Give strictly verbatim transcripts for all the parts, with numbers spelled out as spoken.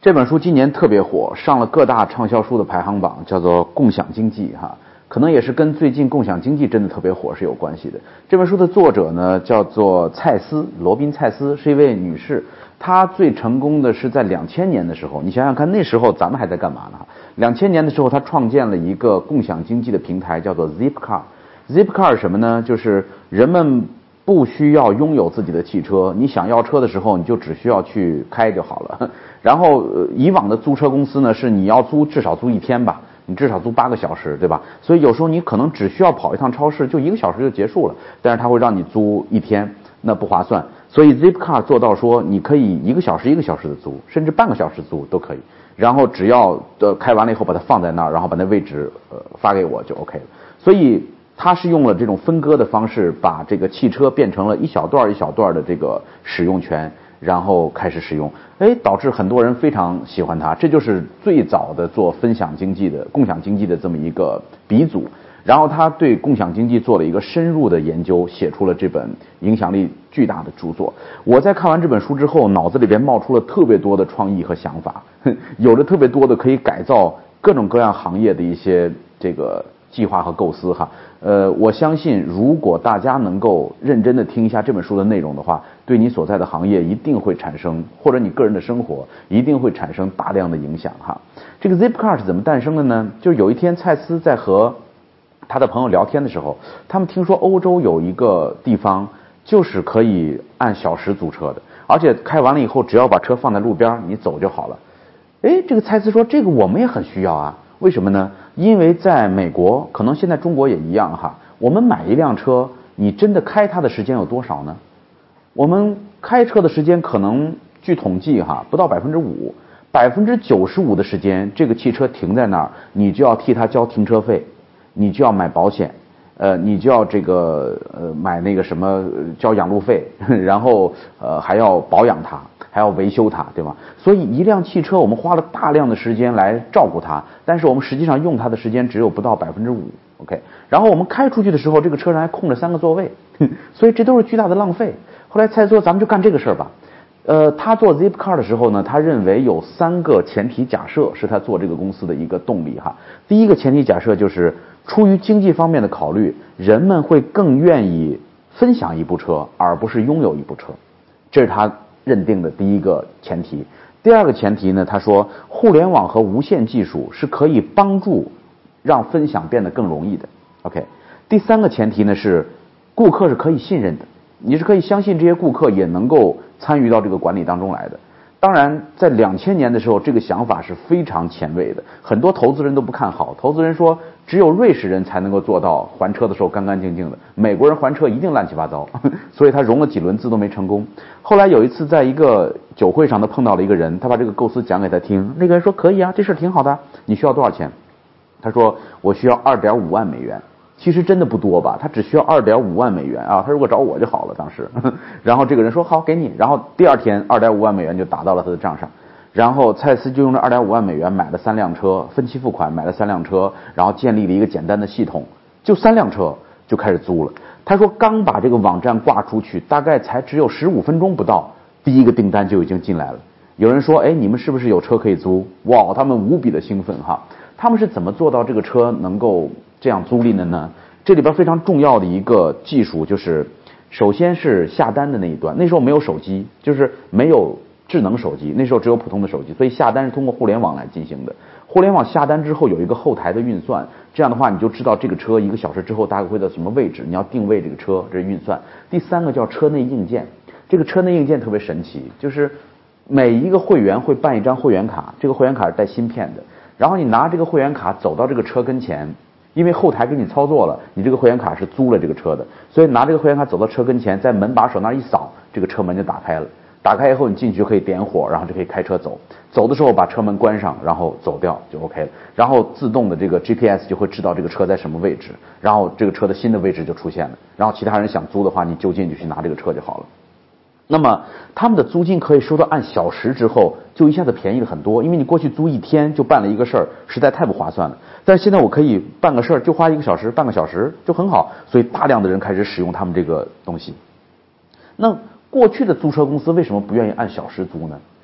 这本书今年特别火，上了各大畅销书的排行榜，叫做《共享经济》哈，可能也是跟最近共享经济真的特别火是有关系的。这本书的作者呢叫做蔡司，罗宾蔡司，是一位女士。她最成功的是在两千年的时候，你想想看，那时候咱们还在干嘛呢？两千年的时候，她创建了一个共享经济的平台，叫做 Zipcar。Zipcar 是什么呢？就是人们不需要拥有自己的汽车，你想要车的时候，你就只需要去开就好了。然后、呃、以往的租车公司呢，是你要租至少租一天吧，你至少租八个小时，对吧？所以有时候你可能只需要跑一趟超市，就一个小时就结束了，但是它会让你租一天，那不划算。所以 Zipcar 做到说，你可以一个小时一个小时的租，甚至半个小时租都可以。然后只要呃开完了以后把它放在那儿，然后把那位置呃发给我就 OK 了。所以它是用了这种分割的方式，把这个汽车变成了一小段一小段的这个使用权，然后开始使用，哎，导致很多人非常喜欢它。这就是最早的做分享经济的、共享经济的这么一个鼻祖。然后他对共享经济做了一个深入的研究，写出了这本影响力巨大的著作。我在看完这本书之后，脑子里边冒出了特别多的创意和想法，有着特别多的可以改造各种各样行业的一些这个计划和构思哈。呃，我相信如果大家能够认真的听一下这本书的内容的话，对你所在的行业一定会产生，或者你个人的生活一定会产生大量的影响哈。这个 Zipcar 是怎么诞生的呢？就是有一天蔡司在和他的朋友聊天的时候，他们听说欧洲有一个地方就是可以按小时租车的，而且开完了以后只要把车放在路边你走就好了。诶，这个蔡司说这个我们也很需要啊。为什么呢？因为在美国，可能现在中国也一样哈，我们买一辆车，你真的开它的时间有多少呢？我们开车的时间可能据统计哈，不到百分之五，百分之九十五的时间，这个汽车停在那儿，你就要替它交停车费，你就要买保险，呃，你就要这个呃买那个什么交养路费，然后呃还要保养它。还要维修它，对吗？所以一辆汽车我们花了大量的时间来照顾它，但是我们实际上用它的时间只有不到百分之五 OK。 然后我们开出去的时候，这个车上还空着三个座位，所以这都是巨大的浪费。后来蔡司说咱们就干这个事儿吧。呃，他做 Zipcar 的时候呢，他认为有三个前提假设是他做这个公司的一个动力哈。第一个前提假设就是出于经济方面的考虑，人们会更愿意分享一部车而不是拥有一部车，这是他认定的第一个前提。第二个前提呢，他说互联网和无线技术是可以帮助让分享变得更容易的 OK。 第三个前提呢是顾客是可以信任的，你是可以相信这些顾客也能够参与到这个管理当中来的。当然在两千年的时候，这个想法是非常前卫的，很多投资人都不看好。投资人说只有瑞士人才能够做到还车的时候干干净净的，美国人还车一定乱七八糟，所以他融了几轮资都没成功。后来有一次在一个酒会上，他碰到了一个人，他把这个构思讲给他听，那个人说可以啊，这事挺好的，你需要多少钱？他说我需要 二点五万美元。其实真的不多吧，他只需要 二点五万美元啊，他如果找我就好了当时。然后这个人说好给你，然后第二天 二点五万美元就打到了他的账上。然后蔡司就用这 二点五万美元买了三辆车，分期付款买了三辆车，然后建立了一个简单的系统，就三辆车就开始租了。他说刚把这个网站挂出去，大概才只有十五分钟不到，第一个订单就已经进来了。有人说哎，你们是不是有车可以租？哇，他们无比的兴奋哈。他们是怎么做到这个车能够这样租赁的呢？这里边非常重要的一个技术就是，首先是下单的那一端。那时候没有手机，就是没有智能手机，那时候只有普通的手机，所以下单是通过互联网来进行的。互联网下单之后有一个后台的运算，这样的话你就知道这个车一个小时之后大概会到什么位置，你要定位这个车，这是运算。第三个叫车内硬件，这个车内硬件特别神奇，就是每一个会员会办一张会员卡，这个会员卡是带芯片的，然后你拿这个会员卡走到这个车跟前，因为后台给你操作了，你这个会员卡是租了这个车的，所以拿这个会员卡走到车跟前，在门把手那一扫，这个车门就打开了。打开以后你进去可以点火，然后就可以开车走，走的时候把车门关上，然后走掉就 OK 了。然后自动的这个 G P S 就会知道这个车在什么位置，然后这个车的新的位置就出现了，然后其他人想租的话，你就近就去拿这个车就好了。那么他们的租金可以收到按小时之后，就一下子便宜了很多，因为你过去租一天就办了一个事儿，实在太不划算了。但是现在我可以办个事儿就花一个小时，半个小时就很好，所以大量的人开始使用他们这个东西。那过去的租车公司为什么不愿意按小时租呢？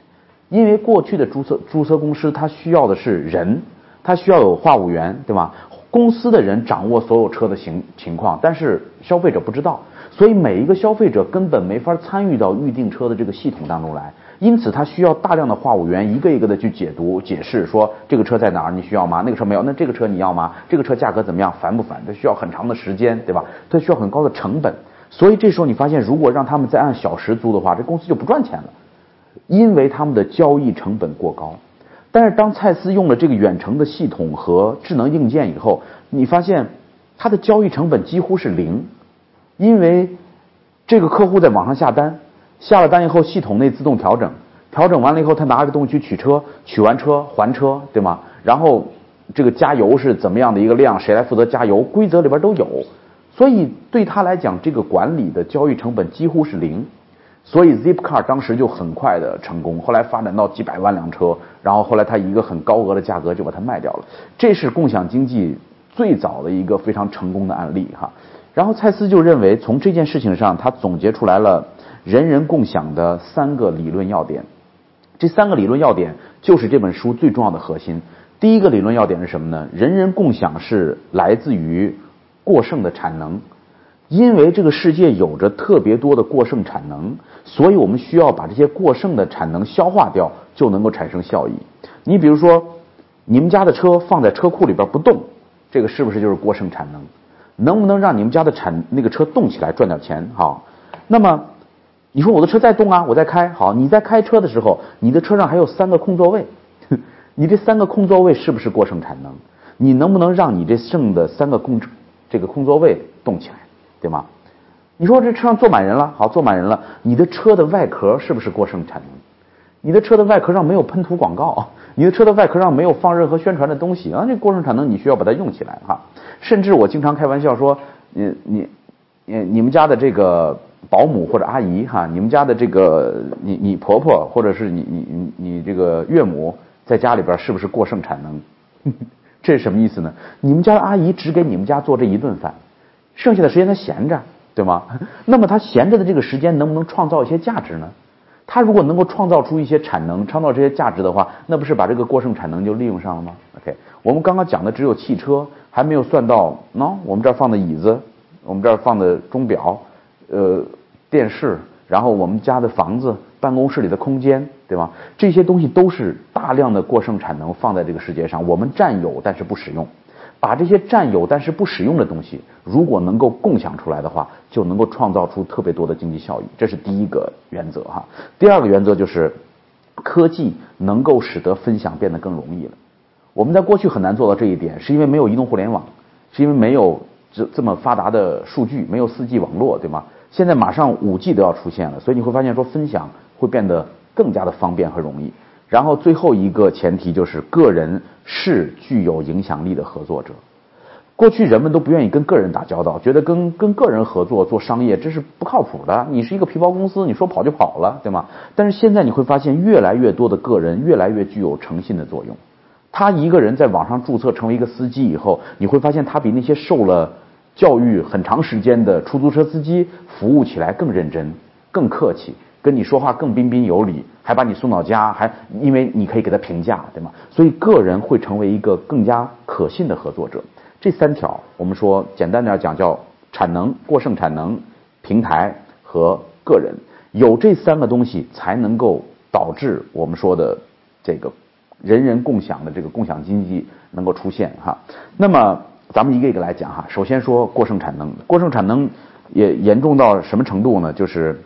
因为过去的注册注册公司它需要的是人，它需要有话务员，对吧？公司的人掌握所有车的情情况，但是消费者不知道，所以每一个消费者根本没法参与到预订车的这个系统当中来。因此他需要大量的话务员一个一个的去解读解释，说这个车在哪儿，你需要吗？那个车没有，那这个车你要吗？这个车价格怎么样，烦不烦？它需要很长的时间，对吧？它需要很高的成本。所以这时候你发现，如果让他们再按小时租的话，这公司就不赚钱了，因为他们的交易成本过高。但是当蔡司用了这个远程的系统和智能硬件以后，你发现它的交易成本几乎是零，因为这个客户在网上下单，下了单以后系统内自动调整，调整完了以后他拿着东西去取车，取完车还车，对吗？然后这个加油是怎么样的一个量，谁来负责加油，规则里边都有，所以对他来讲这个管理的交易成本几乎是零。所以 Zipcar 当时就很快的成功，后来发展到几百万辆车，然后后来他以一个很高额的价格就把它卖掉了。这是共享经济最早的一个非常成功的案例哈。然后蔡司就认为从这件事情上他总结出来了人人共享的三个理论要点，这三个理论要点就是这本书最重要的核心。第一个理论要点是什么呢？人人共享是来自于过剩的产能，因为这个世界有着特别多的过剩产能，所以我们需要把这些过剩的产能消化掉，就能够产生效益。你比如说你们家的车放在车库里边不动，这个是不是就是过剩产能？能不能让你们家的产那个车动起来赚点钱？好，那么你说我的车在动啊，我在开，好，你在开车的时候，你的车上还有三个空座位，你这三个空座位是不是过剩产能？你能不能让你这剩的三个空这个空座位动起来，对吗？你说这车上坐满人了，好，坐满人了，你的车的外壳是不是过剩产能？你的车的外壳上没有喷涂广告，你的车的外壳上没有放任何宣传的东西啊，这过剩产能你需要把它用起来哈。甚至我经常开玩笑说，你你你你们家的这个保姆或者阿姨哈，你们家的这个你你婆婆或者是你你你你这个岳母在家里边是不是过剩产能？这是什么意思呢？你们家的阿姨只给你们家做这一顿饭，剩下的时间她闲着，对吗？那么她闲着的这个时间能不能创造一些价值呢？他如果能够创造出一些产能，创造这些价值的话，那不是把这个过剩产能就利用上了吗 ？OK， 我们刚刚讲的只有汽车，还没有算到，喏、no, 我们这儿放的椅子，我们这儿放的钟表，呃，电视，然后我们家的房子、办公室里的空间，对吧？这些东西都是大量的过剩产能放在这个世界上，我们占有但是不使用。把这些占有但是不使用的东西，如果能够共享出来的话，就能够创造出特别多的经济效益。这是第一个原则哈。第二个原则就是科技能够使得分享变得更容易了。我们在过去很难做到这一点，是因为没有移动互联网，是因为没有这这么发达的数据，没有 四 G 网络，对吗？现在马上 五 G 都要出现了，所以你会发现说分享会变得更加的方便和容易。然后最后一个前提就是个人是具有影响力的合作者。过去人们都不愿意跟个人打交道，觉得跟跟个人合作做商业这是不靠谱的，你是一个皮包公司，你说跑就跑了，对吗？但是现在你会发现越来越多的个人越来越具有诚信的作用。他一个人在网上注册成为一个司机以后，你会发现他比那些受了教育很长时间的出租车司机服务起来更认真、更客气，跟你说话更彬彬有礼，还把你送到家，还因为你可以给他评价，对吗？所以个人会成为一个更加可信的合作者。这三条我们说简单点讲叫产能、过剩产能、平台和个人，有这三个东西才能够导致我们说的这个人人共享的这个共享经济能够出现哈。那么咱们一个一个来讲哈。首先说过剩产能，过剩产能也严重到什么程度呢？就是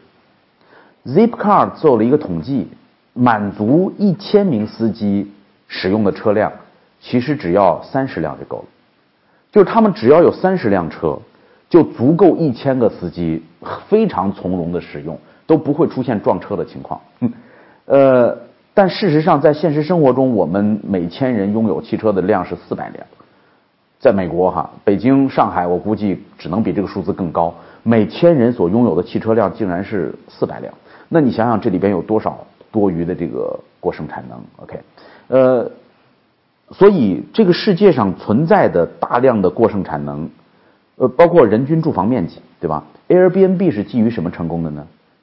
Zipcar 做了一个统计，满足一千名司机使用的车辆，其实只要三十辆就够了。就是他们只要有三十辆车，就足够一千个司机非常从容的使用，都不会出现撞车的情况。呃，但事实上，在现实生活中，我们每千人拥有汽车的量是四百辆。在美国哈，北京、上海，我估计只能比这个数字更高。每千人所拥有的汽车量竟然是四百辆，那你想想这里边有多少多余的这个过剩产能 ？OK， 呃。所以这个世界上存在的大量的过剩产能，呃，包括人均住房面积，对吧 ？Airbnb 是基于什么成功的呢？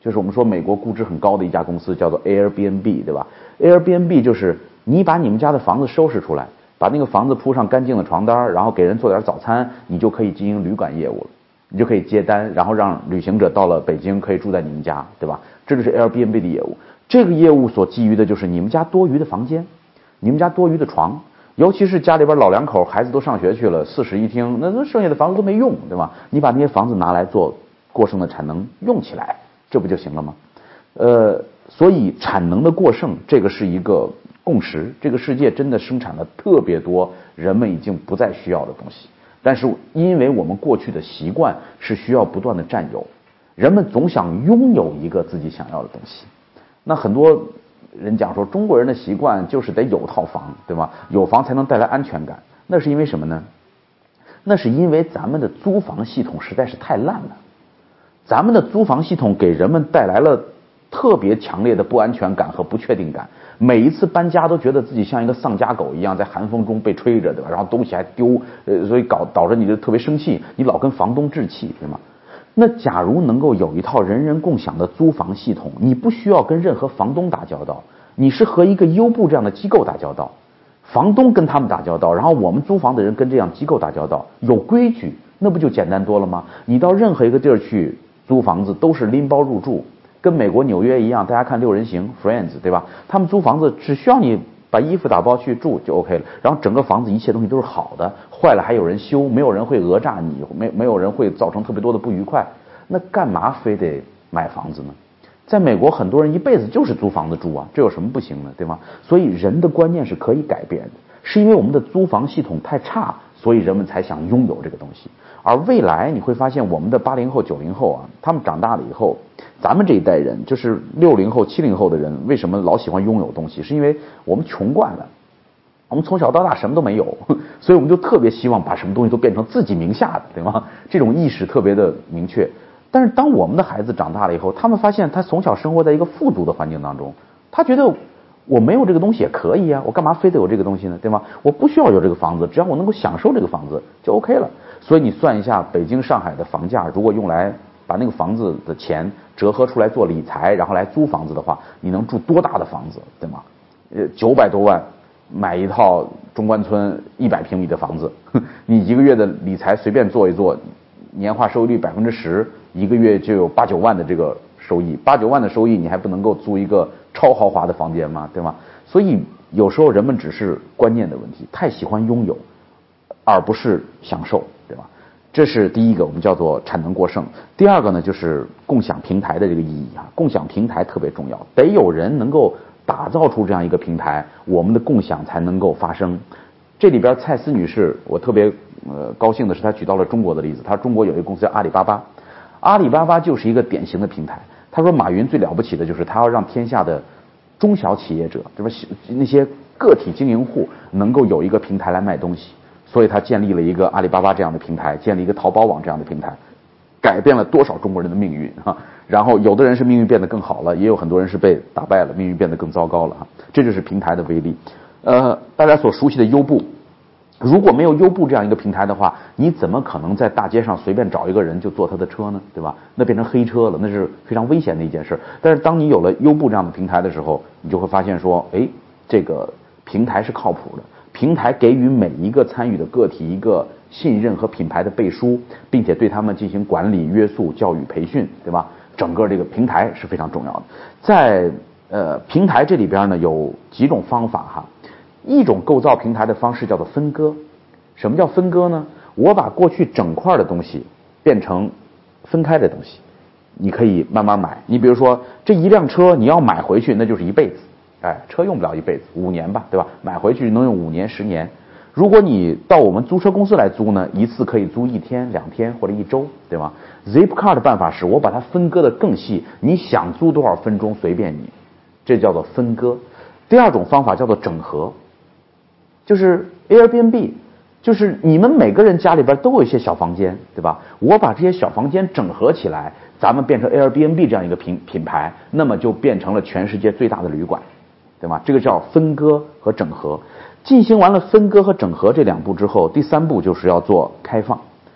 就是我们说美国估值很高的一家公司叫做 Airbnb， 对吧？ Airbnb 就是你把你们家的房子收拾出来，把那个房子铺上干净的床单，然后给人做点早餐，你就可以经营旅馆业务了，你就可以接单，然后让旅行者到了北京可以住在你们家，对吧？这就是 Airbnb 的业务。这个业务所基于的就是你们家多余的房间，你们家多余的床，尤其是家里边老两口，孩子都上学去了，四室一厅，那那剩下的房子都没用，对吧？你把那些房子拿来做过剩的产能用起来，这不就行了吗？呃，所以产能的过剩，这个是一个共识。这个世界真的生产了特别多人们已经不再需要的东西，但是因为我们过去的习惯是需要不断的占有，人们总想拥有一个自己想要的东西。那很多人讲说中国人的习惯就是得有套房，对吗？有房才能带来安全感。那是因为什么呢？那是因为咱们的租房系统实在是太烂了。咱们的租房系统给人们带来了特别强烈的不安全感和不确定感，每一次搬家都觉得自己像一个丧家狗一样，在寒风中被吹着，对吧？然后东西还丢，呃，所以搞导致你就特别生气，你老跟房东置气，对吗？那假如能够有一套人人共享的租房系统，你不需要跟任何房东打交道，你是和一个优步这样的机构打交道，房东跟他们打交道，然后我们租房的人跟这样机构打交道，有规矩，那不就简单多了吗？你到任何一个地儿去租房子都是拎包入住，跟美国纽约一样，大家看六人行 Friends， 对吧？他们租房子只需要你把衣服打包去住就 OK 了，然后整个房子一切东西都是好的，坏了还有人修，没有人会讹诈你，没没有人会造成特别多的不愉快，那干嘛非得买房子呢？在美国很多人一辈子就是租房子住啊，这有什么不行呢？对吗？所以人的观念是可以改变的，是因为我们的租房系统太差，所以人们才想拥有这个东西。而未来你会发现我们的八零后九零后啊，他们长大了以后，咱们这一代人就是六零后七零后的人，为什么老喜欢拥有东西？是因为我们穷惯了，我们从小到大什么都没有，所以我们就特别希望把什么东西都变成自己名下的，对吗？这种意识特别的明确。但是当我们的孩子长大了以后，他们发现他从小生活在一个富足的环境当中，他觉得我没有这个东西也可以啊，我干嘛非得有这个东西呢？对吗？我不需要有这个房子，只要我能够享受这个房子就 OK 了。所以你算一下北京上海的房价，如果用来把那个房子的钱折合出来做理财，然后来租房子的话，你能住多大的房子，对吗？呃，九百多万买一套中关村一百平米的房子，你一个月的理财随便做一做，年化收益率百分之十，一个月就有八九万的这个收益，八九万的收益你还不能够租一个超豪华的房间吗？对吗？所以有时候人们只是观念的问题，太喜欢拥有，而不是享受，对吧？这是第一个，我们叫做产能过剩。第二个呢，就是共享平台的这个意义啊，共享平台特别重要，得有人能够打造出这样一个平台，我们的共享才能够发生。这里边蔡司女士，我特别呃高兴的是，她举到了中国的例子。她说中国有一个公司叫阿里巴巴，阿里巴巴就是一个典型的平台。她说马云最了不起的就是他要让天下的中小企业者，对吧？那些个体经营户能够有一个平台来卖东西。所以他建立了一个阿里巴巴这样的平台，建立一个淘宝网这样的平台，改变了多少中国人的命运啊！然后有的人是命运变得更好了，也有很多人是被打败了，命运变得更糟糕了啊！这就是平台的威力。呃，大家所熟悉的优步，如果没有优步这样一个平台的话，你怎么可能在大街上随便找一个人就坐他的车呢？对吧？那变成黑车了，那是非常危险的一件事。但是当你有了优步这样的平台的时候，你就会发现说，哎，这个平台是靠谱的。平台给予每一个参与的个体一个信任和品牌的背书，并且对他们进行管理、约束、教育、培训，对吧？整个这个平台是非常重要的。在呃平台这里边呢，有几种方法哈。一种构造平台的方式叫做分割。什么叫分割呢？我把过去整块的东西变成分开的东西，你可以慢慢买。你比如说这一辆车你要买回去，那就是一辈子。哎，车用不了一辈子，五年吧，对吧？买回去能用五年、十年。如果你到我们租车公司来租呢，一次可以租一天、两天或者一周，对吗 ？Zipcar 的办法是我把它分割的更细，你想租多少分钟随便你，这叫做分割。第二种方法叫做整合，就是 Airbnb， 就是你们每个人家里边都有一些小房间，对吧？我把这些小房间整合起来，咱们变成 Airbnb 这样一个品品牌，那么就变成了全世界最大的旅馆。对吧？这个叫分割和整合。进行完了分割和整合这两步之后，第三步就是要做开放。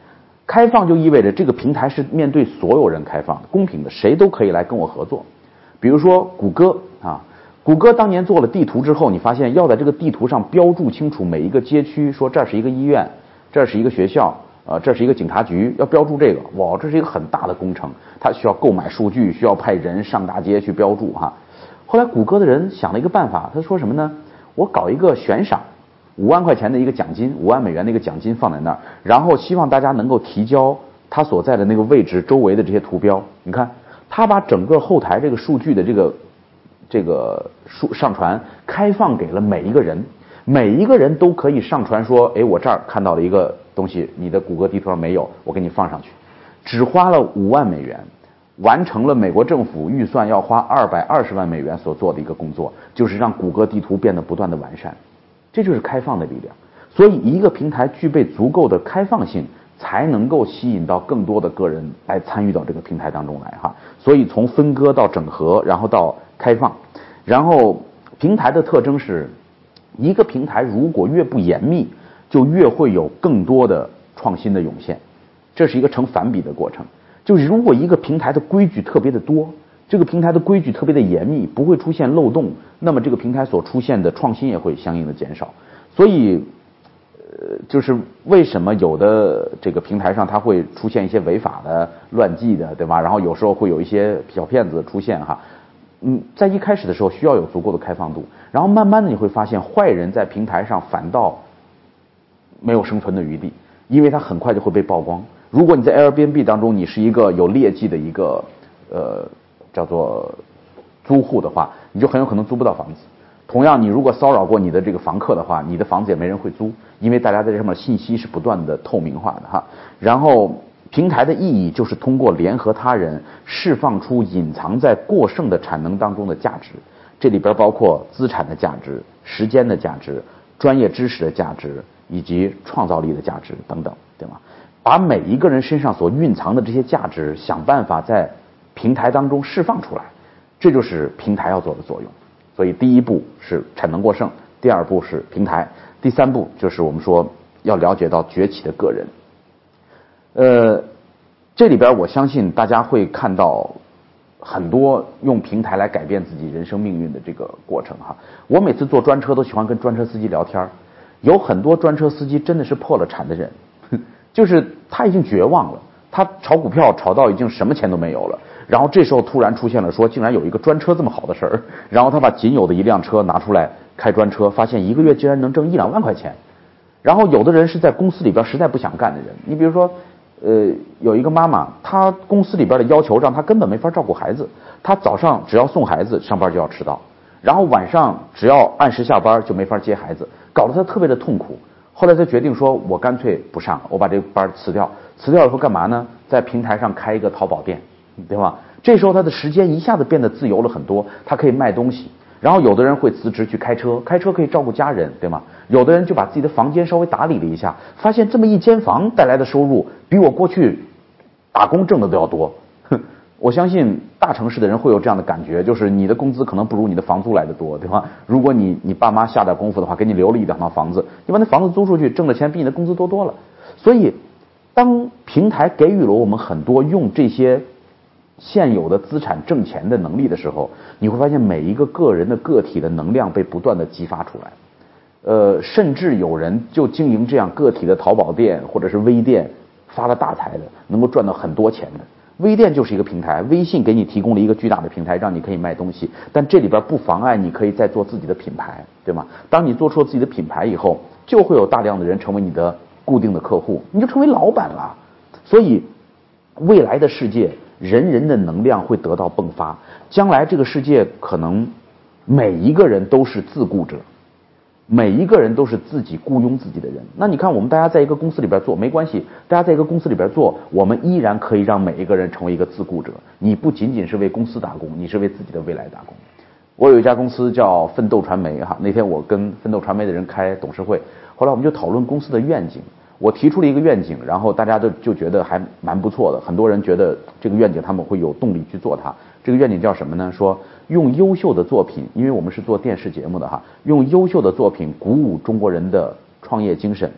开放就意味着这个平台是面对所有人开放的、公平的，谁都可以来跟我合作。比如说谷歌啊，谷歌当年做了地图之后，你发现要在这个地图上标注清楚每一个街区，说这是一个医院，这是一个学校，呃，这是一个警察局，要标注这个，哇，这是一个很大的工程，它需要购买数据，需要派人上大街去标注哈。后来谷歌的人想了一个办法，他说什么呢？我搞一个悬赏。五万块钱的一个奖金，五万美元的一个奖金放在那儿，然后希望大家能够提交他所在的那个位置周围的这些图标。你看，他把整个后台这个数据的这个这个数上传开放给了每一个人，每一个人都可以上传说，哎，我这儿看到了一个东西，你的谷歌地图上没有，我给你放上去。只花了五万美元，完成了美国政府预算要花二百二十万美元所做的一个工作，就是让谷歌地图变得不断的完善。这就是开放的力量，所以一个平台具备足够的开放性，才能够吸引到更多的个人来参与到这个平台当中来哈。所以从分割到整合，然后到开放，然后平台的特征是，一个平台如果越不严密，就越会有更多的创新的涌现，这是一个成反比的过程。就是如果一个平台的规矩特别的多，这个平台的规矩特别的严密，不会出现漏洞，那么这个平台所出现的创新也会相应的减少。所以呃，就是为什么有的这个平台上它会出现一些违法的、乱纪的，对吧？然后有时候会有一些小骗子出现哈。嗯，在一开始的时候需要有足够的开放度，然后慢慢的你会发现坏人在平台上反倒没有生存的余地，因为他很快就会被曝光。如果你在 Airbnb 当中你是一个有劣迹的一个呃叫做租户的话，你就很有可能租不到房子。同样，你如果骚扰过你的这个房客的话，你的房子也没人会租，因为大家在这上面信息是不断的透明化的哈。然后平台的意义就是通过联合他人释放出隐藏在过剩的产能当中的价值，这里边包括资产的价值、时间的价值、专业知识的价值以及创造力的价值等等，对吗？把每一个人身上所蕴藏的这些价值想办法在平台当中释放出来，这就是平台要做的作用。所以第一步是产能过剩，第二步是平台，第三步就是我们说要了解到崛起的个人。呃，这里边我相信大家会看到很多用平台来改变自己人生命运的这个过程哈。我每次坐专车都喜欢跟专车司机聊天，有很多专车司机真的是破了产的人，就是他已经绝望了，他炒股票炒到已经什么钱都没有了，然后这时候突然出现了说竟然有一个专车这么好的事儿，然后他把仅有的一辆车拿出来开专车，发现一个月竟然能挣一两万块钱。然后有的人是在公司里边实在不想干的人，你比如说呃，有一个妈妈，她公司里边的要求让她根本没法照顾孩子，她早上只要送孩子上班就要迟到，然后晚上只要按时下班就没法接孩子，搞得她特别的痛苦。后来她决定说我干脆不上，我把这个班辞掉，辞掉以后干嘛呢？在平台上开一个淘宝店，对吧？这时候她的时间一下子变得自由了很多，她可以卖东西。然后有的人会辞职去开车，开车可以照顾家人，对吗？有的人就把自己的房间稍微打理了一下，发现这么一间房带来的收入比我过去打工挣的都要多。哼，我相信大城市的人会有这样的感觉，就是你的工资可能不如你的房租来的多，对吧？如果你你爸妈下点功夫的话，给你留了一两套房子，你把那房子租出去，挣的钱比你的工资多多了。所以当平台给予了我们很多用这些现有的资产挣钱的能力的时候，你会发现每一个个人的个体的能量被不断的激发出来。呃，甚至有人就经营这样个体的淘宝店或者是微店，发了大财的，能够赚到很多钱的。微店就是一个平台，微信给你提供了一个巨大的平台，让你可以卖东西，但这里边不妨碍你可以再做自己的品牌，对吗？当你做出了自己的品牌以后，就会有大量的人成为你的固定的客户，你就成为老板了。所以未来的世界，人人的能量会得到迸发，将来这个世界可能每一个人都是自雇者，每一个人都是自己雇佣自己的人。那你看我们大家在一个公司里边做没关系，大家在一个公司里边做，我们依然可以让每一个人成为一个自雇者。你不仅仅是为公司打工，你是为自己的未来打工。我有一家公司叫奋斗传媒哈，那天我跟奋斗传媒的人开董事会，后来我们就讨论公司的愿景。我提出了一个愿景，然后大家都就觉得还蛮不错的，很多人觉得这个愿景他们会有动力去做它。这个愿景叫什么呢？说用优秀的作品，因为我们是做电视节目的哈，用优秀的作品鼓舞中国人的创业精神，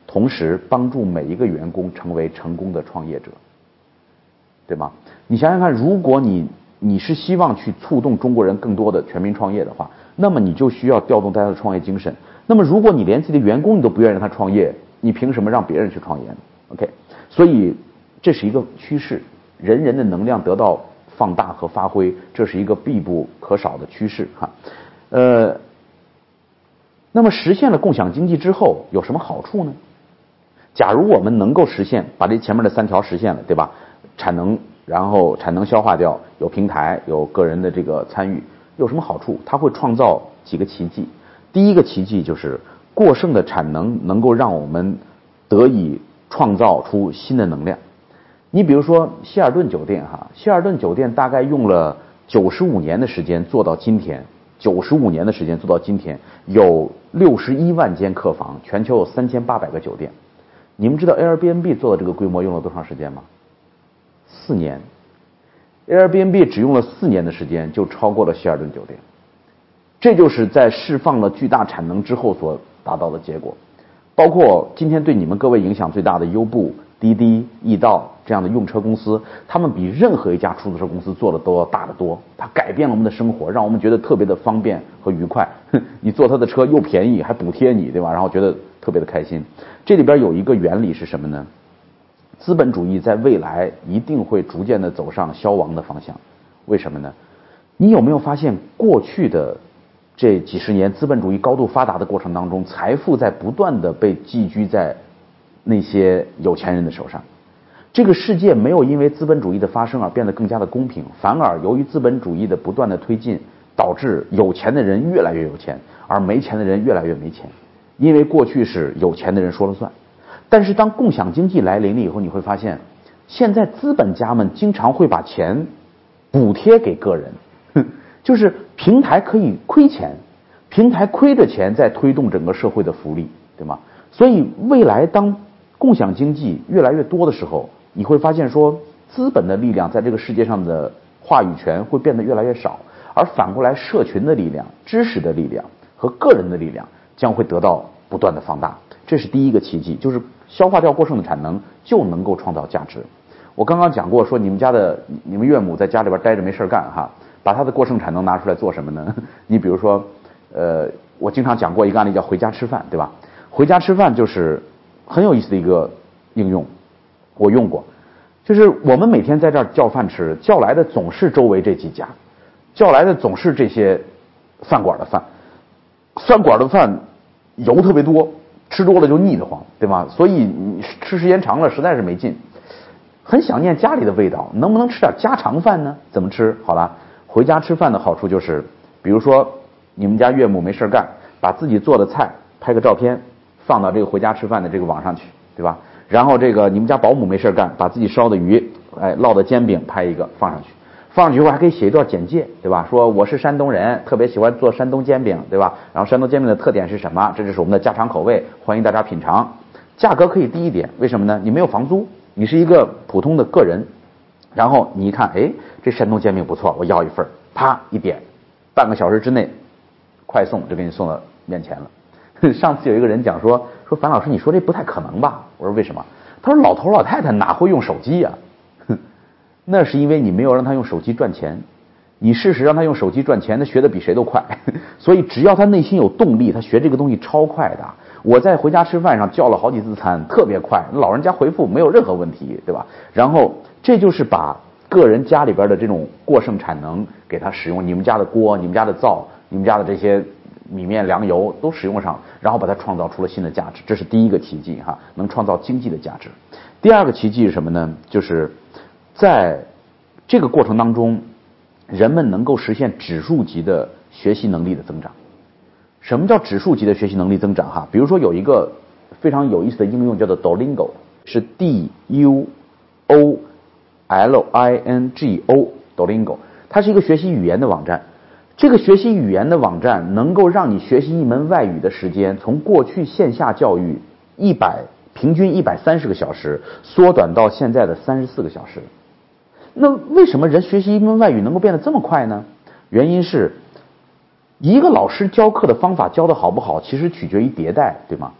同时帮助每一个员工成为成功的创业者，对吗？你想想看，如果你你是希望去触动中国人更多的全民创业的话，那么你就需要调动大家的创业精神。那么如果你连自己的员工你都不愿意让他创业，你凭什么让别人去创业呢 ？OK， 所以这是一个趋势，人人的能量得到放大和发挥，这是一个必不可少的趋势哈。呃，那么实现了共享经济之后有什么好处呢？假如我们能够实现把这前面的三条实现了，对吧？产能，然后产能消化掉，有平台，有个人的这个参与，有什么好处？它会创造几个奇迹。第一个奇迹就是过剩的产能能够让我们得以创造出新的能量。你比如说希尔顿酒店哈，希尔顿酒店大概用了九十五年的时间做到今天，九十五年的时间做到今天，有六十一万间客房，全球有三千八百个酒店。你们知道 Airbnb 做的这个规模用了多长时间吗？四年。Airbnb 只用了四年的时间就超过了希尔顿酒店。这就是在释放了巨大产能之后所达到的结果。包括今天对你们各位影响最大的优步、滴滴、易到这样的用车公司，他们比任何一家出租车公司做的都要大得多。它改变了我们的生活，让我们觉得特别的方便和愉快。你坐他的车又便宜还补贴你，对吧？然后觉得特别的开心。这里边有一个原理是什么呢？资本主义在未来一定会逐渐的走上消亡的方向。为什么呢？你有没有发现过去的这几十年资本主义高度发达的过程当中，财富在不断的被寄居在那些有钱人的手上。这个世界没有因为资本主义的发生而变得更加的公平，反而由于资本主义的不断的推进，导致有钱的人越来越有钱，而没钱的人越来越没钱。因为过去是有钱的人说了算。但是当共享经济来临了以后，你会发现现在资本家们经常会把钱补贴给个人，就是平台可以亏钱，平台亏着钱在推动整个社会的福利，对吗？所以未来当共享经济越来越多的时候，你会发现说资本的力量在这个世界上的话语权会变得越来越少，而反过来社群的力量、知识的力量和个人的力量将会得到不断的放大。这是第一个奇迹，就是消化掉过剩的产能就能够创造价值。我刚刚讲过说你们家的你们岳母在家里边待着没事干哈，把他的过剩产能拿出来做什么呢？你比如说呃我经常讲过一个案例叫回家吃饭，对吧？回家吃饭就是很有意思的一个应用，我用过。就是我们每天在这儿叫饭吃，叫来的总是周围这几家，叫来的总是这些饭馆的饭，饭馆的饭油特别多，吃多了就腻得慌，对吧？所以你吃时间长了实在是没劲，很想念家里的味道，能不能吃点家常饭呢？怎么吃？好了，回家吃饭的好处就是，比如说你们家岳母没事干，把自己做的菜拍个照片放到这个回家吃饭的这个网上去，对吧？然后这个你们家保姆没事干，把自己烧的鱼，哎，烙的煎饼拍一个放上去，放上去以后还可以写一段简介，对吧？说我是山东人，特别喜欢做山东煎饼，对吧？然后山东煎饼的特点是什么？这就是我们的家常口味，欢迎大家品尝。价格可以低一点，为什么呢？你没有房租，你是一个普通的个人。然后你一看，哎，这山东煎饼不错，我要一份，啪一点，半个小时之内快送就给你送到面前了。上次有一个人讲说说樊老师，你说这不太可能吧？我说为什么？他说老头老太太哪会用手机呀、啊？那是因为你没有让他用手机赚钱，你试试让他用手机赚钱，他学的比谁都快。所以只要他内心有动力，他学这个东西超快的。我在回家吃饭上叫了好几次餐，特别快，老人家回复没有任何问题，对吧？然后这就是把个人家里边的这种过剩产能给他使用，你们家的锅、你们家的灶、你们家的这些米面粮油都使用上，然后把它创造出了新的价值，这是第一个奇迹哈，能创造经济的价值。第二个奇迹是什么呢？就是在这个过程当中，人们能够实现指数级的学习能力的增长。什么叫指数级的学习能力增长哈？比如说有一个非常有意思的应用叫做 Duolingo， 是 D U O L I N G O Duolingo， 它是一个学习语言的网站。这个学习语言的网站能够让你学习一门外语的时间从过去线下教育一百平均一百三十个小时缩短到现在的三十四个小时。那为什么人学习一门外语能够变得这么快呢？原因是一个老师教课的方法教得好不好其实取决于迭代，对吗？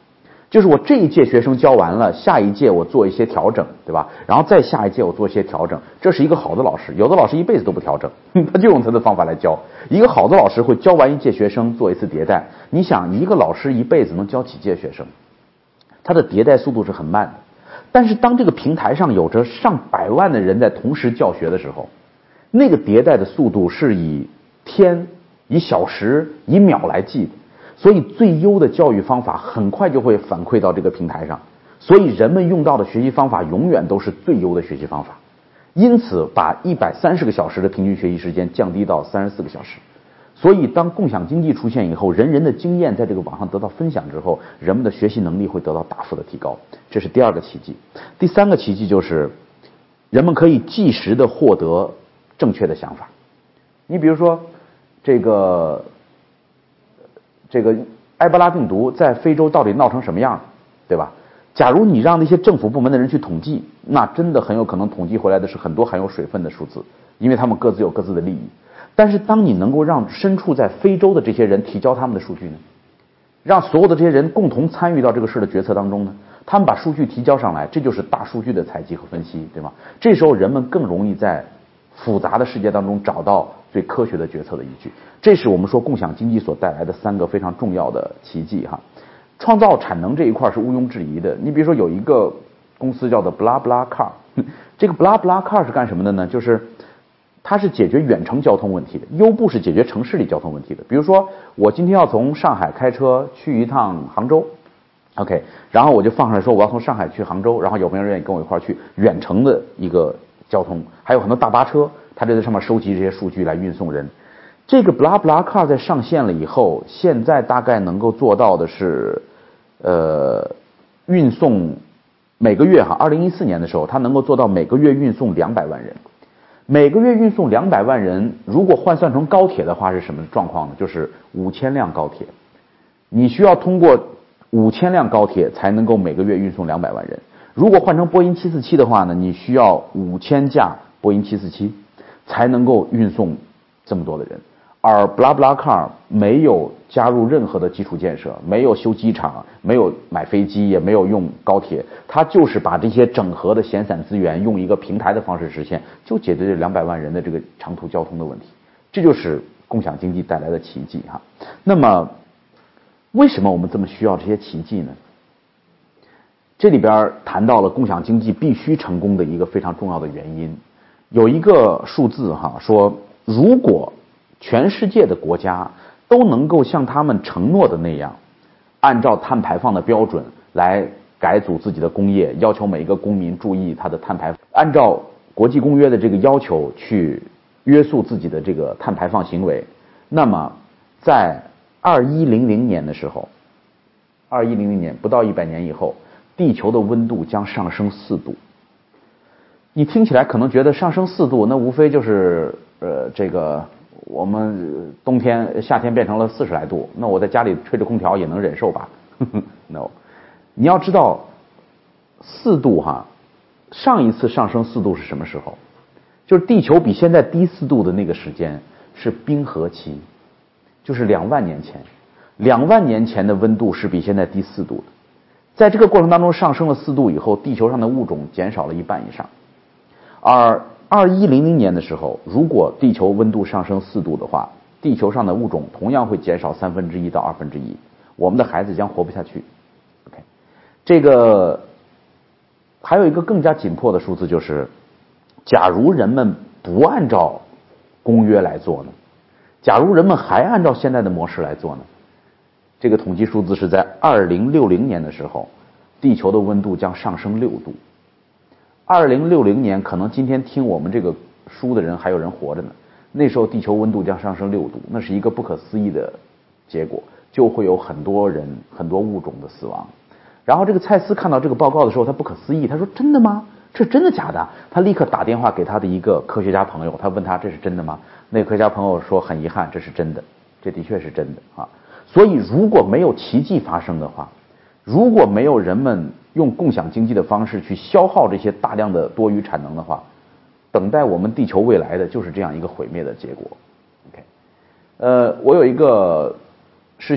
就是我这一届学生教完了，下一届我做一些调整，对吧？然后再下一届我做一些调整，这是一个好的老师。有的老师一辈子都不调整，他就用他的方法来教。一个好的老师会教完一届学生做一次迭代。你想，一个老师一辈子能教几届学生？他的迭代速度是很慢的。但是当这个平台上有着上百万的人在同时教学的时候，那个迭代的速度是以天、以小时、以秒来计的。所以最优的教育方法很快就会反馈到这个平台上，所以人们用到的学习方法永远都是最优的学习方法。因此把一百三十个小时的平均学习时间降低到三十四个小时。所以当共享经济出现以后，人人的经验在这个网上得到分享之后，人们的学习能力会得到大幅的提高，这是第二个奇迹。第三个奇迹就是人们可以即时的获得正确的想法。你比如说这个这个埃博拉病毒在非洲到底闹成什么样，对吧？假如你让那些政府部门的人去统计，那真的很有可能统计回来的是很多含有水分的数字，因为他们各自有各自的利益。但是当你能够让身处在非洲的这些人提交他们的数据呢，让所有的这些人共同参与到这个事的决策当中呢，他们把数据提交上来，这就是大数据的采集和分析，对吗？这时候人们更容易在复杂的世界当中找到最科学的决策的依据。这是我们说共享经济所带来的三个非常重要的奇迹哈。创造产能这一块是毋庸置疑的。你比如说有一个公司叫做 BlaBlaCar， 这个 BlaBlaCar 是干什么的呢？就是它是解决远程交通问题的，优步是解决城市里交通问题的。比如说我今天要从上海开车去一趟杭州 OK， 然后我就放上来说我要从上海去杭州，然后有没有人愿意跟我一块去远程的一个交通，还有很多大巴车，它就在上面收集这些数据来运送人。这个 BlaBlaCar 在上线了以后，现在大概能够做到的是呃运送每个月哈二零一四年的时候它能够做到每个月运送两百万人。每个月运送两百万人，如果换算成高铁的话是什么状况呢？就是五千辆高铁。你需要通过五千辆高铁才能够每个月运送两百万人。如果换成波音七四七的话呢，你需要五千架波音七四七才能够运送这么多的人。而 BlaBlaCar 没有加入任何的基础建设，没有修机场，没有买飞机，也没有用高铁，它就是把这些整合的闲散资源用一个平台的方式实现，就解决这两百万人的这个长途交通的问题。这就是共享经济带来的奇迹哈。那么为什么我们这么需要这些奇迹呢？这里边谈到了共享经济必须成功的一个非常重要的原因。有一个数字哈，说如果全世界的国家都能够像他们承诺的那样，按照碳排放的标准来改组自己的工业，要求每一个公民注意他的碳排放，按照国际公约的这个要求去约束自己的这个碳排放行为，那么在二一零零年的时候，二一零零年不到一百年以后，地球的温度将上升四度。你听起来可能觉得上升四度，那无非就是呃这个。我们冬天夏天变成了四十来度，那我在家里吹着空调也能忍受吧？No， 你要知道四度哈，上一次上升四度是什么时候？就是地球比现在低四度的那个时间是冰河期，就是两万年前。两万年前的温度是比现在低四度的，在这个过程当中上升了四度以后，地球上的物种减少了一半以上，而二一零零年的时候，如果地球温度上升四度的话，地球上的物种同样会减少三分之一到二分之一，我们的孩子将活不下去。OK， 这个还有一个更加紧迫的数字就是，假如人们不按照公约来做呢？假如人们还按照现在的模式来做呢？这个统计数字是在二零六零年的时候，地球的温度将上升六度。二零六零年，可能今天听我们这个书的人还有人活着呢。那时候地球温度将上升六度，那是一个不可思议的结果，就会有很多人、很多物种的死亡。然后这个蔡司看到这个报告的时候，他不可思议，他说：“真的吗？这真的假的？”他立刻打电话给他的一个科学家朋友，他问他：“这是真的吗？”那个科学家朋友说：“很遗憾，这是真的，这的确是真的啊。”所以，如果没有奇迹发生的话，如果没有人们用共享经济的方式去消耗这些大量的多余产能的话，等待我们地球未来的就是这样一个毁灭的结果。OK， 呃，我有一个师兄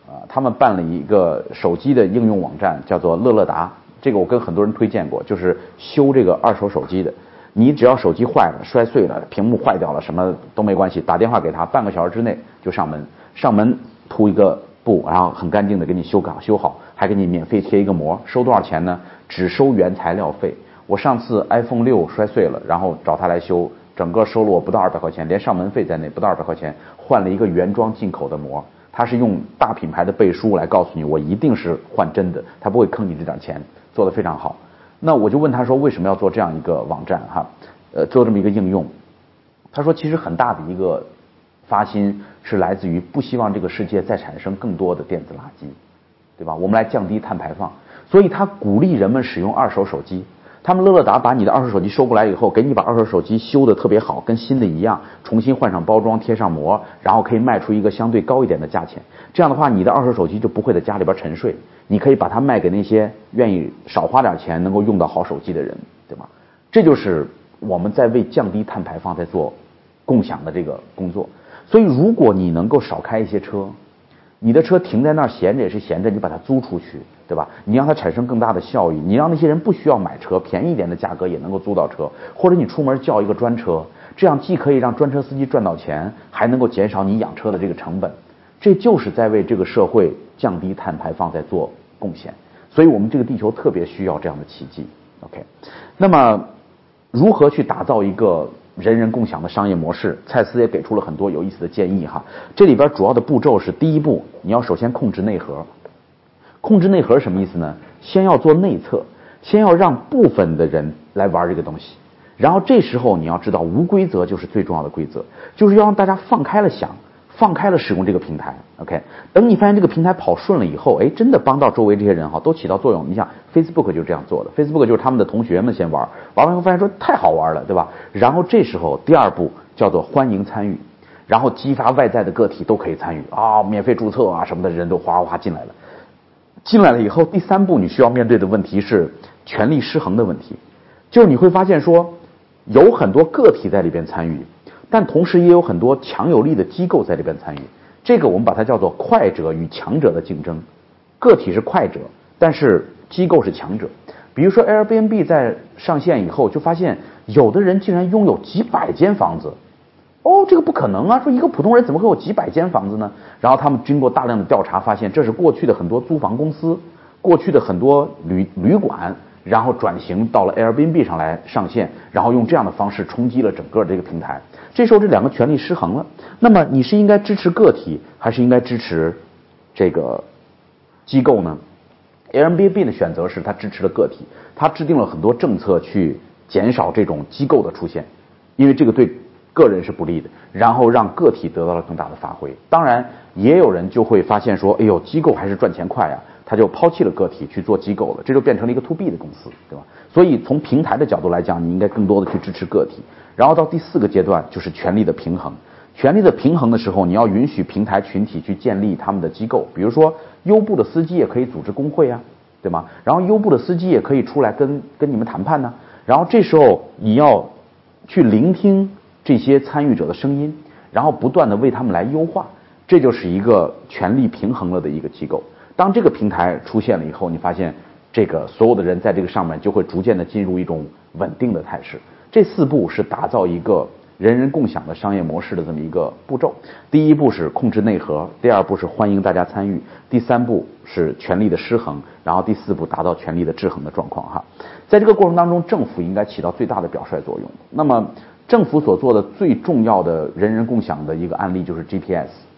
啊，他们办了一个手机的应用网站，叫做乐乐达。这个我跟很多人推荐过，就是修这个二手手机的。你只要手机坏了、摔碎了、屏幕坏掉了，什么都没关系，打电话给他，半个小时之内就上门，上门铺一个布，然后很干净的给你修好修好，还给你免费贴一个膜。收多少钱呢？只收原材料费。我上次 iPhone 六摔碎了，然后找他来修，整个收了我不到二百块钱，连上门费在内不到二百块钱，换了一个原装进口的膜。他是用大品牌的背书来告诉你，我一定是换真的，他不会坑你这点钱，做得非常好。那我就问他说，为什么要做这样一个网站哈？呃，做这么一个应用？他说，其实很大的一个发心是来自于不希望这个世界再产生更多的电子垃圾，对吧？我们来降低碳排放，所以他鼓励人们使用二手手机。他们乐乐达把你的二手手机收过来以后，给你把二手手机修得特别好，跟新的一样，重新换上包装，贴上膜，然后可以卖出一个相对高一点的价钱。这样的话，你的二手手机就不会在家里边沉睡，你可以把它卖给那些愿意少花点钱能够用到好手机的人，对吧？这就是我们在为降低碳排放在做共享的这个工作。所以如果你能够少开一些车，你的车停在那儿闲着也是闲着，你把它租出去，对吧？你让它产生更大的效益，你让那些人不需要买车，便宜一点的价格也能够租到车，或者你出门叫一个专车，这样既可以让专车司机赚到钱，还能够减少你养车的这个成本。这就是在为这个社会降低碳排放在做贡献。所以我们这个地球特别需要这样的奇迹。 OK， 那么如何去打造一个人人共享的商业模式？蔡司也给出了很多有意思的建议哈。这里边主要的步骤是：第一步，你要首先控制内核。控制内核什么意思呢？先要做内测，先要让部分的人来玩这个东西，然后这时候你要知道，无规则就是最重要的规则，就是要让大家放开了想，放开了使用这个平台。 OK， 等你发现这个平台跑顺了以后，哎，真的帮到周围这些人哈，都起到作用。你想 Facebook 就是这样做的， Facebook 就是他们的同学们先玩，玩完以后发现说太好玩了，对吧？然后这时候第二步叫做欢迎参与，然后激发外在的个体都可以参与啊，免费注册啊什么的人都哗哗进来了。进来了以后，第三步你需要面对的问题是权力失衡的问题，就是你会发现说有很多个体在里边参与，但同时也有很多强有力的机构在里边参与。这个我们把它叫做快者与强者的竞争。个体是快者，但是机构是强者。比如说 Airbnb 在上线以后，就发现有的人竟然拥有几百间房子。哦，这个不可能啊！说一个普通人怎么会有几百间房子呢？然后他们经过大量的调查，发现这是过去的很多租房公司，过去的很多旅旅馆，然后转型到了 Airbnb 上来上线，然后用这样的方式冲击了整个这个平台。这时候这两个权力失衡了。那么你是应该支持个体，还是应该支持这个机构呢？ Airbnb 的选择是它支持了个体，它制定了很多政策去减少这种机构的出现，因为这个对个人是不利的，然后让个体得到了更大的发挥。当然也有人就会发现说，哎呦，机构还是赚钱快啊，他就抛弃了个体去做机构了，这就变成了一个 to B 的公司，对吧？所以从平台的角度来讲，你应该更多的去支持个体。然后到第四个阶段就是权力的平衡。权力的平衡的时候，你要允许平台群体去建立他们的机构，比如说优步的司机也可以组织工会啊，对吗？然后优步的司机也可以出来跟跟你们谈判呢。然后这时候你要去聆听这些参与者的声音，然后不断的为他们来优化，这就是一个权力平衡了的一个机构。当这个平台出现了以后，你发现这个所有的人在这个上面就会逐渐的进入一种稳定的态势。这四步是打造一个人人共享的商业模式的这么一个步骤。第一步是控制内核，第二步是欢迎大家参与，第三步是权力的失衡，然后第四步达到权力的制衡的状况哈。在这个过程当中，政府应该起到最大的表率作用。那么政府所做的最重要的人人共享的一个案例就是 G P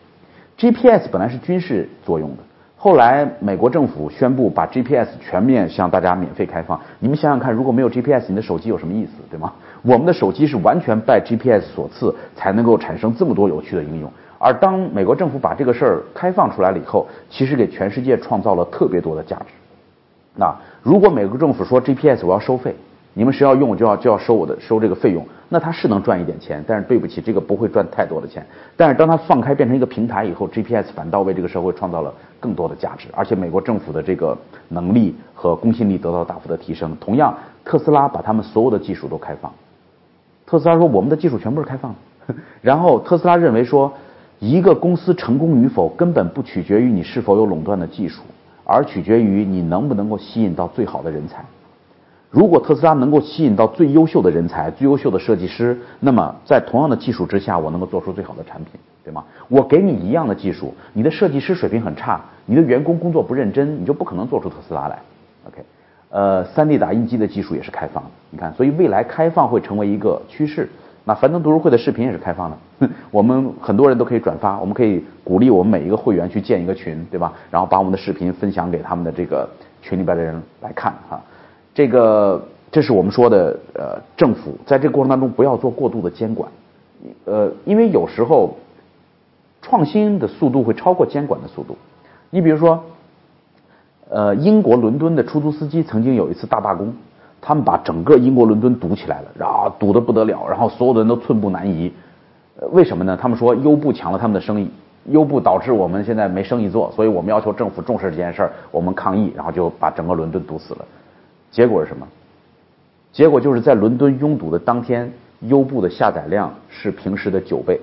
S。G P S 本来是军事作用的，后来美国政府宣布把 G P S 全面向大家免费开放。你们想想看，如果没有 G P S， 你的手机有什么意思，对吗？我们的手机是完全拜 G P S 所赐，才能够产生这么多有趣的应用。而当美国政府把这个事儿开放出来了以后，其实给全世界创造了特别多的价值。那如果美国政府说 G P S 我要收费，你们谁要用就要就要收我的收这个费用，那他是能赚一点钱，但是对不起，这个不会赚太多的钱。但是当他放开变成一个平台以后， G P S 反倒为这个社会创造了更多的价值，而且美国政府的这个能力和公信力得到大幅的提升。同样，特斯拉把他们所有的技术都开放，特斯拉说我们的技术全部是开放的，然后特斯拉认为说一个公司成功与否根本不取决于你是否有垄断的技术，而取决于你能不能够吸引到最好的人才。如果特斯拉能够吸引到最优秀的人才、最优秀的设计师，那么在同样的技术之下，我能够做出最好的产品，对吗？我给你一样的技术，你的设计师水平很差，你的员工工作不认真，你就不可能做出特斯拉来。OK， 呃 ，三 D 打印机的技术也是开放的，你看，所以未来开放会成为一个趋势。那樊登读书会的视频也是开放的，我们很多人都可以转发，我们可以鼓励我们每一个会员去建一个群，对吧？然后把我们的视频分享给他们的这个群里边的人来看哈。这个这是我们说的，呃，政府在这个过程当中不要做过度的监管，呃，因为有时候创新的速度会超过监管的速度。你比如说，呃，英国伦敦的出租司机曾经有一次大罢工，他们把整个英国伦敦堵起来了，然后堵得不得了，然后所有的人都寸步难移。呃，为什么呢？他们说优步抢了他们的生意，优步导致我们现在没生意做，所以我们要求政府重视这件事儿，我们抗议，然后就把整个伦敦堵死了。结果是什么？结果就是在伦敦拥堵的当天，优步的下载量是平时的九倍。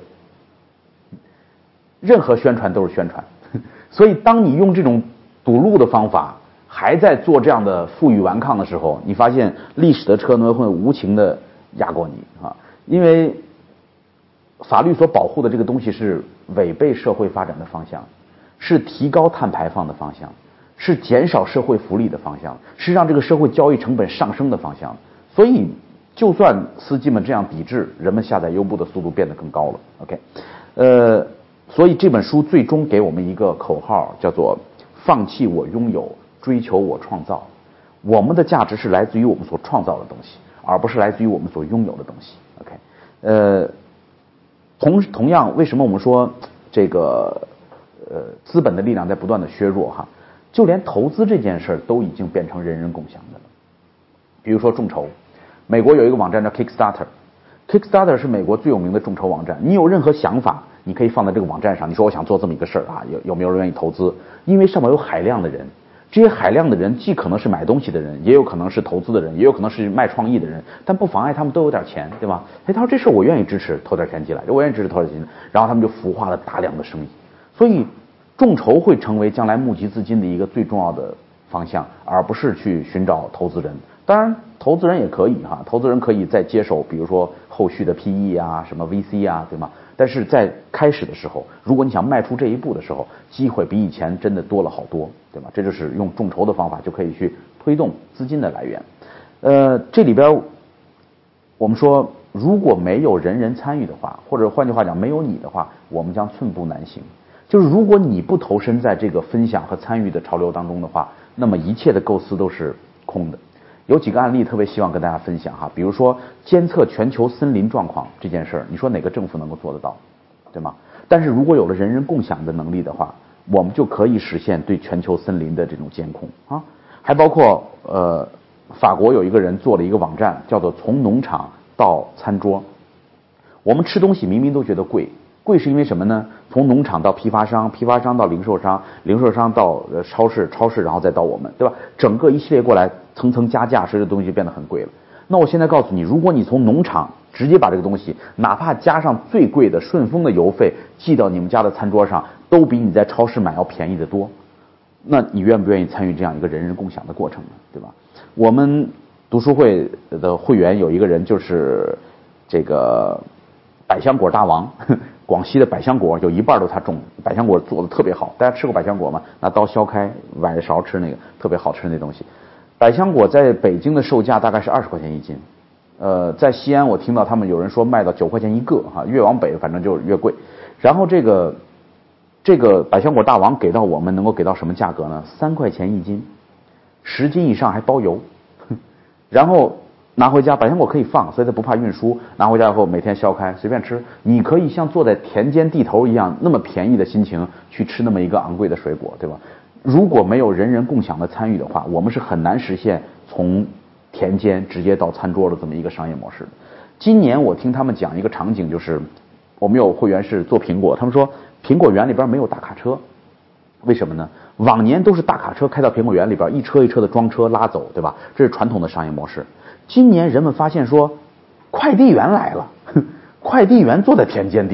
任何宣传都是宣传，所以当你用这种堵路的方法，还在做这样的负隅顽抗的时候，你发现历史的车轮会无情的压过你啊！因为法律所保护的这个东西是违背社会发展的方向，是提高碳排放的方向，是减少社会福利的方向，是让这个社会交易成本上升的方向。所以就算司机们这样抵制，人们下载优步的速度变得更高了。 OK， 呃，所以这本书最终给我们一个口号，叫做放弃我拥有，追求我创造。我们的价值是来自于我们所创造的东西，而不是来自于我们所拥有的东西。 OK， 呃，同同样，为什么我们说这个呃资本的力量在不断的削弱哈？就连投资这件事儿都已经变成人人共享的了。比如说众筹，美国有一个网站叫 Kickstarter，Kickstarter 是美国最有名的众筹网站。你有任何想法，你可以放在这个网站上，你说我想做这么一个事儿啊，有有没有人愿意投资？因为上面有海量的人，这些海量的人既可能是买东西的人，也有可能是投资的人，也有可能是卖创意的人，但不妨碍他们都有点钱，对吧？哎，他说这事我愿意支持，投点钱进来，我愿意支持投点钱进来，然后他们就孵化了大量的生意。所以众筹会成为将来募集资金的一个最重要的方向，而不是去寻找投资人。当然投资人也可以哈，投资人可以再接手比如说后续的 P E 啊，什么 V C 啊，对吗？但是在开始的时候，如果你想迈出这一步的时候，机会比以前真的多了好多，对吧？这就是用众筹的方法就可以去推动资金的来源。呃，这里边我们说如果没有人人参与的话，或者换句话讲没有你的话，我们将寸步难行。就是如果你不投身在这个分享和参与的潮流当中的话，那么一切的构思都是空的。有几个案例特别希望跟大家分享哈，比如说监测全球森林状况这件事儿，你说哪个政府能够做得到，对吗？但是如果有了人人共享的能力的话，我们就可以实现对全球森林的这种监控啊。还包括呃，法国有一个人做了一个网站，叫做从农场到餐桌。我们吃东西明明都觉得贵，贵是因为什么呢？从农场到批发商，批发商到零售商，零售商到呃超市，超市然后再到我们，对吧？整个一系列过来，层层加价，使这东西变得很贵了。那我现在告诉你，如果你从农场直接把这个东西，哪怕加上最贵的顺丰的邮费寄到你们家的餐桌上，都比你在超市买要便宜得多。那你愿不愿意参与这样一个人人共享的过程呢？对吧？我们读书会的会员有一个人就是这个百香果大王，广西的百香果有一半都他种，百香果做的特别好。大家吃过百香果吗？拿刀削开，崴着勺吃那个特别好吃那东西。百香果在北京的售价大概是二十块钱一斤，呃，在西安我听到他们有人说卖到九块钱一个哈，越往北反正就越贵。然后这个这个百香果大王给到我们能够给到什么价格呢？三块钱一斤，十斤以上还包邮。然后拿回家，百香果可以放，所以它不怕运输。拿回家以后每天削开随便吃，你可以像坐在田间地头一样，那么便宜的心情去吃那么一个昂贵的水果，对吧？如果没有人人共享的参与的话，我们是很难实现从田间直接到餐桌的这么一个商业模式的。今年我听他们讲一个场景，就是我们有会员是做苹果，他们说苹果园里边没有大卡车，为什么呢？往年都是大卡车开到苹果园里边，一车一车的装车拉走，对吧？这是传统的商业模式。今年人们发现说，快递员来了，快递员坐在田间地头，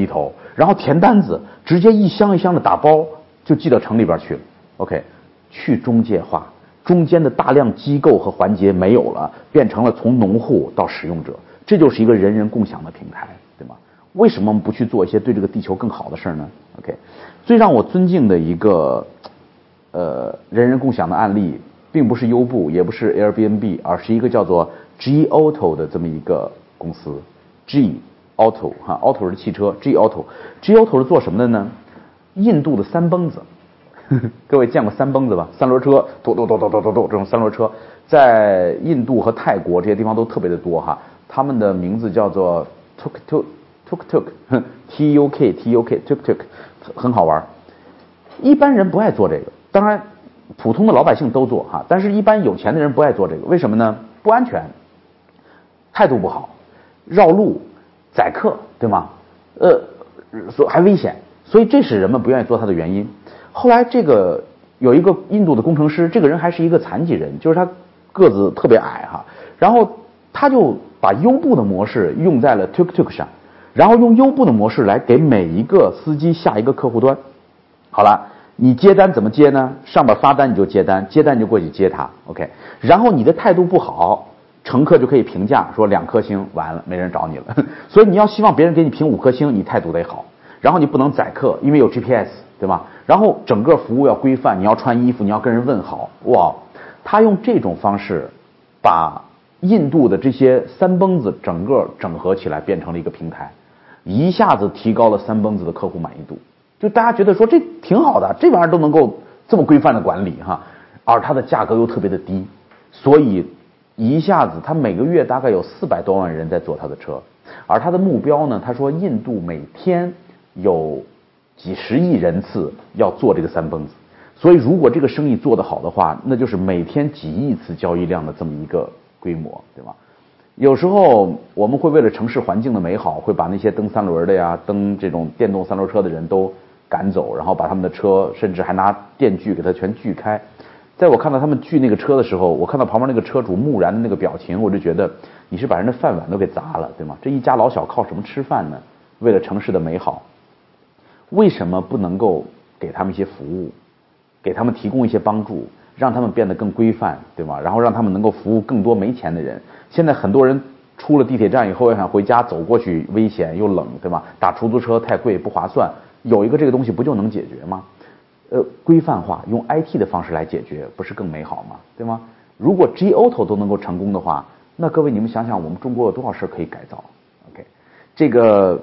然后填单子，直接一箱一箱的打包就寄到城里边去了。OK， 去中介化，中间的大量机构和环节没有了，变成了从农户到使用者，这就是一个人人共享的平台，对吗？为什么我们不去做一些对这个地球更好的事呢 ？OK， 最让我尊敬的一个呃人人共享的案例，并不是优步，也不是 Airbnb， 而是一个叫做 G Auto 的这么一个公司。G Auto 哈 ，Auto 是汽车 ，G Auto，G Auto 是做什么的呢？印度的三蹦子，呵呵各位见过三蹦子吧？三轮车，嘟嘟嘟嘟嘟嘟嘟，这种三轮车在印度和泰国这些地方都特别的多哈。他们的名字叫做 Tuk Tuk Tuk Tuk T U K T U K Tuk Tuk， 很好玩。一般人不爱做这个，当然普通的老百姓都做哈，但是一般有钱的人不爱做这个，为什么呢？不安全，态度不好，绕路，宰客，对吗？呃，所还危险，所以这是人们不愿意做它的原因。后来这个有一个印度的工程师，这个人还是一个残疾人，就是他个子特别矮哈，然后他就把优步的模式用在了 Tuk Tuk 上，然后用优步的模式来给每一个司机下一个客户端。好了，你接单怎么接呢？上边发单你就接单，接单你就过去接他 ，OK。然后你的态度不好，乘客就可以评价说两颗星，完了没人找你了。所以你要希望别人给你评五颗星，你态度得好，然后你不能宰客，因为有 G P S， 对吧？然后整个服务要规范，你要穿衣服，你要跟人问好。哇，他用这种方式把印度的这些三蹦子整个整合起来，变成了一个平台，一下子提高了三蹦子的客户满意度。就大家觉得说这挺好的，这玩意儿都能够这么规范的管理哈，而它的价格又特别的低，所以一下子他每个月大概有四百多万人在坐他的车，而他的目标呢，他说印度每天有几十亿人次要做这个三蹦子，所以如果这个生意做得好的话，那就是每天几亿次交易量的这么一个规模，对吧？有时候我们会为了城市环境的美好，会把那些蹬三轮的呀、蹬这种电动三轮车的人都赶走，然后把他们的车甚至还拿电锯给它全锯开。在我看到他们锯那个车的时候，我看到旁边那个车主木然的那个表情，我就觉得你是把人的饭碗都给砸了，对吗？这一家老小靠什么吃饭呢？为了城市的美好，为什么不能够给他们一些服务，给他们提供一些帮助，让他们变得更规范，对吗？然后让他们能够服务更多没钱的人。现在很多人出了地铁站以后要想回家，走过去危险又冷，对吗？打出租车太贵不划算，有一个这个东西不就能解决吗？呃，规范化，用 I T 的方式来解决，不是更美好吗？对吗？如果 G Auto 都能够成功的话，那各位你们想想，我们中国有多少事可以改造 ？OK， 这个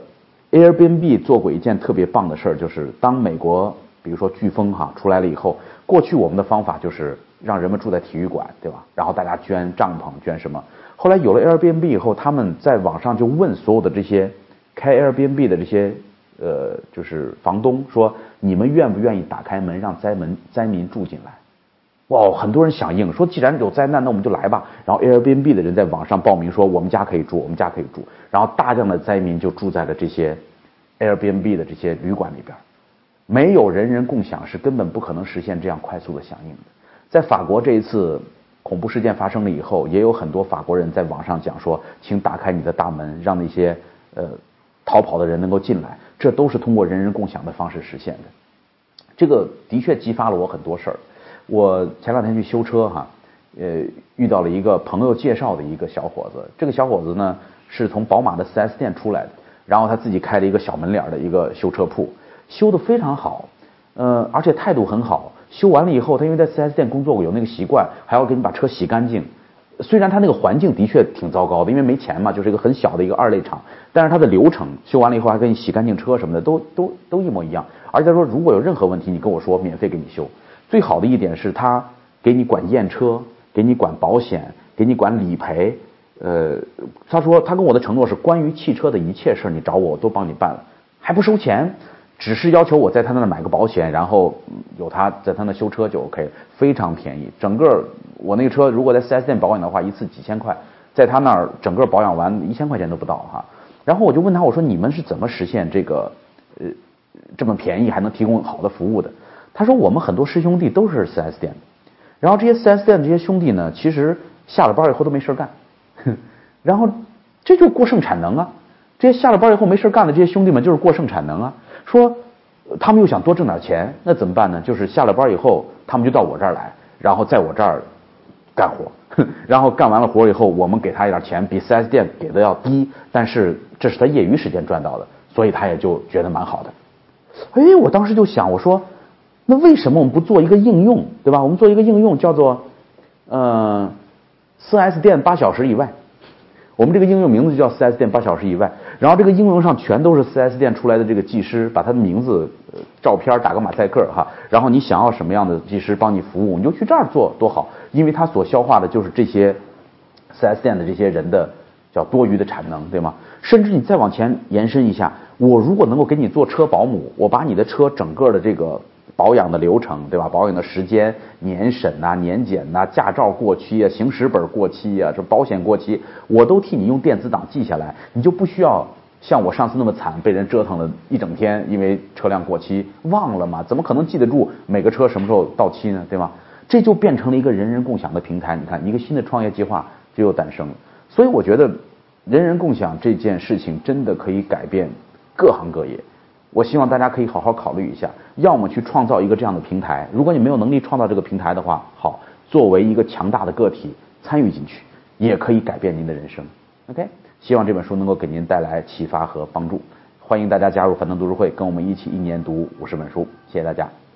Airbnb 做过一件特别棒的事儿，就是当美国比如说飓风哈出来了以后，过去我们的方法就是让人们住在体育馆，对吧？然后大家捐帐篷，捐什么？后来有了 Airbnb 以后，他们在网上就问所有的这些开 Airbnb 的这些呃，就是房东说，你们愿不愿意打开门让灾民灾民住进来？哇，很多人响应，说既然有灾难，那我们就来吧。然后 Airbnb 的人在网上报名说，我们家可以住，我们家可以住。然后大量的灾民就住在了这些 Airbnb 的这些旅馆里边。没有人人共享是根本不可能实现这样快速的响应的。在法国这一次恐怖事件发生了以后，也有很多法国人在网上讲说，请打开你的大门，让那些呃逃跑的人能够进来。这都是通过人人共享的方式实现的。这个的确激发了我很多事儿。我前两天去修车哈，呃，遇到了一个朋友介绍的一个小伙子。这个小伙子呢是从宝马的 四 S 店出来的，然后他自己开了一个小门脸的一个修车铺，修得非常好，呃，而且态度很好。修完了以后，他因为在 四 S 店工作过，有那个习惯，还要给你把车洗干净。虽然他那个环境的确挺糟糕的，因为没钱嘛，就是一个很小的一个二类厂，但是他的流程修完了以后还给你洗干净车什么的，都都都一模一样。而且他说，如果有任何问题，你跟我说，免费给你修。最好的一点是他给你管验车，给你管保险，给你管理赔。呃，他说他跟我的承诺是，关于汽车的一切事你找我，我都帮你办了，还不收钱。只是要求我在他那儿买个保险，然后有他在他那修车就 OK， 非常便宜。整个我那个车如果在 四 S 店保养的话，一次几千块，在他那儿整个保养完一千块钱都不到哈。然后我就问他，我说你们是怎么实现这个呃这么便宜还能提供好的服务的？他说我们很多师兄弟都是 四 S 店的，然后这些 四 S 店的这些兄弟呢，其实下了班以后都没事干，然后这就过剩产能啊。 这些下了班以后没事干的这些兄弟们就是过剩产能啊，说他们又想多挣点钱，那怎么办呢？就是下了班以后他们就到我这儿来，然后在我这儿干活，然后干完了活以后我们给他一点钱，比 四 S 店给的要低，但是这是他业余时间赚到的，所以他也就觉得蛮好的。哎，我当时就想，我说那为什么我们不做一个应用，对吧？我们做一个应用叫做呃 四 S 店八小时以外，我们这个应用名字就叫四 S 店八小时以外，然后这个应用上全都是四 S 店出来的这个技师，把他的名字、呃、照片打个马赛克哈，然后你想要什么样的技师帮你服务，你就去这儿做多好，因为他所消化的就是这些四 S 店的这些人的叫多余的产能，对吗？甚至你再往前延伸一下，我如果能够给你做车保姆，我把你的车整个的这个保养的流程，对吧？保养的时间、年审呐、年检呐、驾照过期啊、行驶本过期啊、这保险过期，我都替你用电子档记下来，你就不需要像我上次那么惨，被人折腾了一整天，因为车辆过期忘了嘛？怎么可能记得住每个车什么时候到期呢？对吗？这就变成了一个人人共享的平台。你看，一个新的创业计划就又诞生了。所以我觉得，人人共享这件事情真的可以改变各行各业。我希望大家可以好好考虑一下，要么去创造一个这样的平台，如果你没有能力创造这个平台的话，好，作为一个强大的个体参与进去，也可以改变您的人生。OK， 希望这本书能够给您带来启发和帮助。欢迎大家加入樊登读书会，跟我们一起一年读五十本书。谢谢大家。